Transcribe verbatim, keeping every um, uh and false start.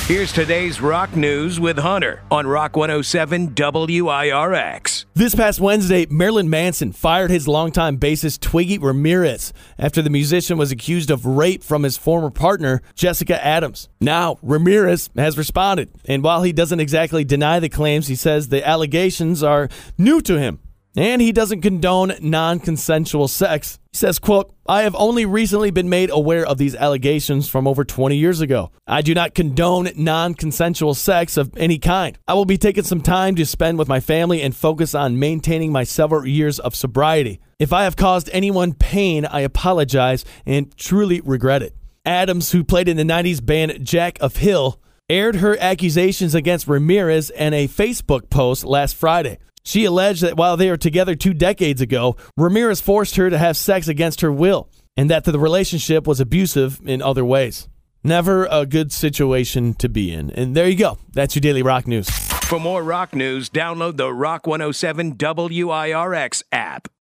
Here's today's rock news with Hunter on Rock one oh seven W I R X. This past Wednesday, Marilyn Manson fired his longtime bassist Twiggy Ramirez after the musician was accused of rape from his former partner, Jessica Adams. Now, Ramirez has responded, and while he doesn't exactly deny the claims, he says the allegations are new to him, and he doesn't condone non-consensual sex. He says, quote, "I have only recently been made aware of these allegations from over twenty years ago. I do not condone non-consensual sex of any kind. I will be taking some time to spend with my family and focus on maintaining my several years of sobriety. If I have caused anyone pain, I apologize and truly regret it." Adams, who played in the nineties band Jack of Hill, aired her accusations against Ramirez in a Facebook post last Friday. She alleged that while they were together two decades ago, Ramirez forced her to have sex against her will, and that the relationship was abusive in other ways. Never a good situation to be in. And there you go. That's your Daily Rock News. For more rock news, download the Rock one oh seven W I R X app.